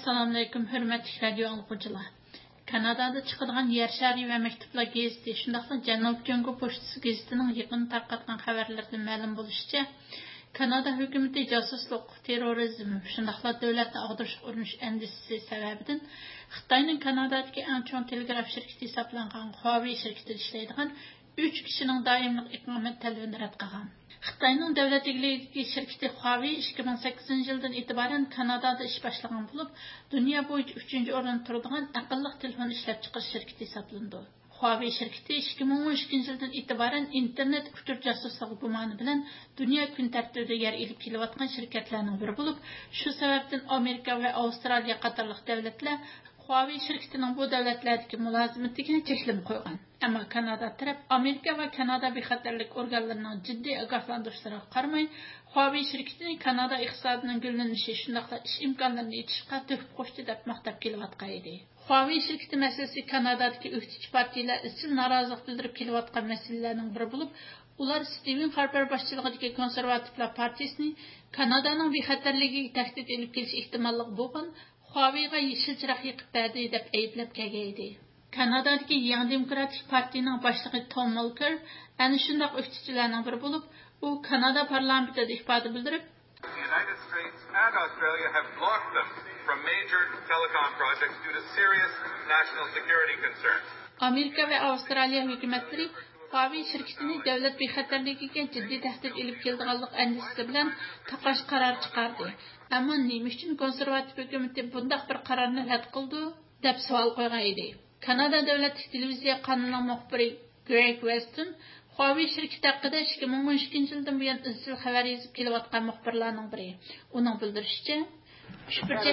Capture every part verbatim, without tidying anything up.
Assalamu alaykum, hürmetli radio anlıqçılar. Kanadada çıkıdığan yer şari ve mektuplar gezdi. Şundaqla Janub Congo poçtası gezitinin yaqın tarqatqan xabarlardan ma'lum bo'lishicha, Kanada hökuməti casuslıq, terrorizm, şundaqla dövlətni ağdırış urinish endişesi səbəbindən Xitayning Kanadadakı ən çoğ telegraf şirkəti hesablanğan Huawei şirkəti işləydigan üç kişinin daimlik iqamət tələbini rədd qılğan. Xitayning davlat egiligi şirkəti Huawei ikki ming sakkizinchi yildan etibaran Kanadada iş başlagan bo'lib, dunyo bo'yicha uchinchi o'rinda turadigan aqlli telefon ishlab chiqarish shirkati hisoblanadi. Huawei şirketi ikki ming o'n ikkinchi yildan etibaran internet uchur jasusligi gumoni bilan dunyo kun tartibida yer ilib kelayotgan shirkatlarning biri bo'lib, shu sababdan Amerika va Avstraliya qatorliq davlatlar Huawei şirketining bu davlatlardagi mulozimatiga cheklim qo'ygan. Ammo Kanada taraf Amerika va Kanada bexatarlik organlarining jiddiy ogohlantirishlariga qaramay, Huawei şirketini Kanada iqtisodining gullanishi shundaqla ish imkonlarini yetishga to'kib qo'shdi deb maqtab kelayotgan edi. Huawei şirketi masalasi Kanadadagi o'qituvchi partiyalar izchil norozilik bildirib kelayotgan masalalarning biri bo'lib, ular Stephen Harper boshchiligidagi konservativlar partiyasini Kanadaning bexatarligiga tahdid elib kelish ehtimolligi bo'lgan Huawei'ga yeşil chiroq yiqib berdi deb ayblab kelgan edi. Kanadadagi Young Democratic Partiyaning boshlig'i Tom Mulcair ana shunday o'qituvchilarning biri bo'lib, u Kanada parlamentida ifoda bildirib, The United States and Australia have blocked them from major telecom projects due to serious national security concerns. Amerika va Avstraliya hukumatlari Huawei şirketini davlat bexatarligiga jiddiy tahdid elib keldiganlik andishasi bilan taqash qaror chiqardi. Ammo nima uchun konservativ hukumat bunday bir qarorni rad qildi deb savol qo'ygan edi. Kanada davlat televiziya kanalining muxbiri Greg Weston Huawei şirketi haqida ikki ming o'n ikkinchi yildan buyon izchil xabar yozib kelayotgan muxbirlarning biri. Uning bildirishicha, Shpircha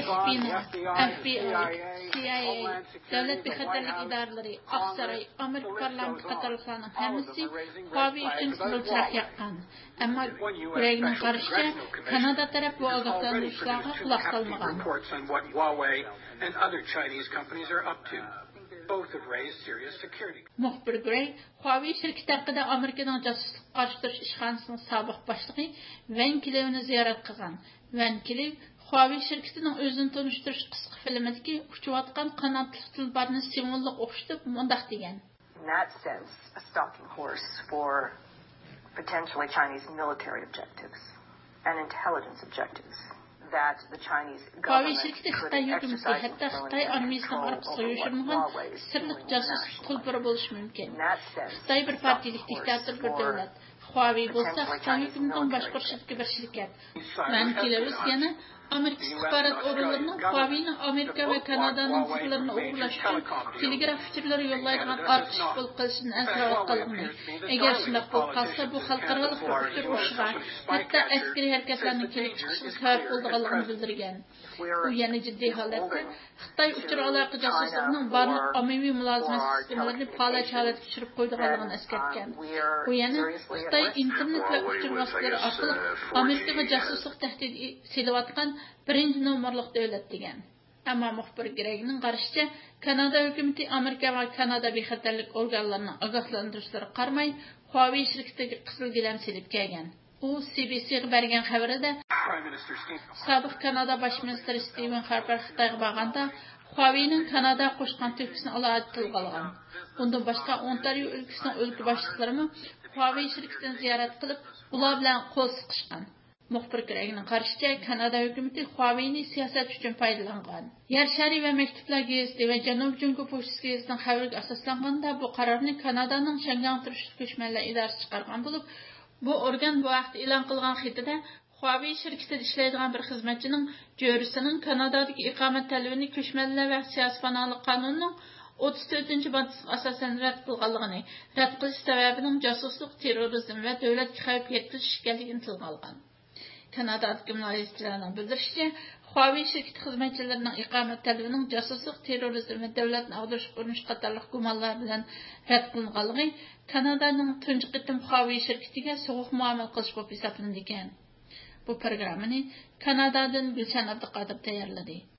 F B I, C I A, davlat bexatarlik idoralari, Oqsaroy, Amerika parlamenti qatorliqlarning hammasi Huawei uchun qizilchiroq yoqqan. Ammo Gregning qarashicha, Kanada taraf bu ogohlantirishlarga quloq solmagan. Both have raised serious security. Muxbir Greg, Huawei şirketi haqida Amerikaning jasuslik qarshi turish ishxonasining sobiq boshlig'i Van Kilevni ziyorat qilgan. Van Kilev Huawei şirketining o'zini tanishtirish qisqa filmidagi uchayotgan qanotli tilbarni simvollik o'xshatib mundaq degan. In that sense, a stalking horse for potentially Chinese military objectives and intelligence objectives. That the Chinese Huawei şirketi Xitay hukumati hatta Xitay armiyasining orqasiga yo'shirmagan sirliq jasuslik tulpari bo'lishi mumkin. Xitay bir partiyalik diktator bir davlat. Huawei bo'lsa Xitay hukumatining boshqarishidagi bir shirkat. Van Kilevis yana Amerika istihbarat organlarining Huawei'ni Amerika va Kanadaning sirlarini o'g'irlash uchun telegraf uchurlari yo'llaydigan orqish bo'lib qolishini asrayotganligini, agar shunday bo'lib qolsa, bu xalqaro uchur urushiga, hatto askariy harakatlarning kelib chiqishiga sabab bo'lganligini bildirgan. U yana jiddiy holatda Xitoy uchur aloqa josusligining barliq ommaviy mulozimat sistemalarini falaj holatga tushirib qo'yganligini eskartgan. U yana Xitoy internet va uchur vositalari orqali Amerikaga josuslik tahdidi selayotgan birinchi nomerliq davlat degan. Ammo muxbir Gregning qarashicha, Kanada hukumati Amerika va Kanada bexatarlik organlarining ogohlantirishlariga qaramay, Huawei shirkatiga qizil gilam selib kelgan. U C B C'ga bergan xabarida sobiq Kanada bosh ministri Stephen Harper Xitoyga borganda Huawei'ning Kanada qo'shgan to'kisini alohida tilga olgan. Bundan boshqa Ontario o'lkasining o'lka boshliqlari Huawei shirkatini ziyorat qilib, ular bilan qo'l siqishgan. Muxbir Gregning qarashicha, Kanada hukumati Huawei'ni siyosat uchun foydalangan. Yer shari va maktublar geziti va Janub Congo pochtasi gezitining xabariga asoslanganda bu qarorni Kanadaning Shangang turishli ko'chmanlar idorasi chiqargan bo'lib, bu organ bu vaqt e'lon qilgan xatida Huawei shirkatida ishlaydigan bir xizmatchining jo'risining Kanadadagi iqomat talabini ko'chmanlar va siyosatxonalik qonunining o'ttiz to'rtinchi moddasiga asosan rad qilganligini, rad qilish sababining josuslik, terrorizm va davlatga xavf yetkazish ekanligini tilga olgan. Kanadadagi muloyizchilarning bildirishicha, Huawei shirkati xizmatchilarining iqomat talabining josuslik, terrorizm va davlatni ag'darish urinish qatorliq gumonlar bilan rad qilinganligi Kanadaning tunji qitim Huawei shirkatiga so'g'uq muomala qilish bo'lib hisoblanadi ekan. Bu programmani Kanadadan Gulshan Abduqodir tayyorladi.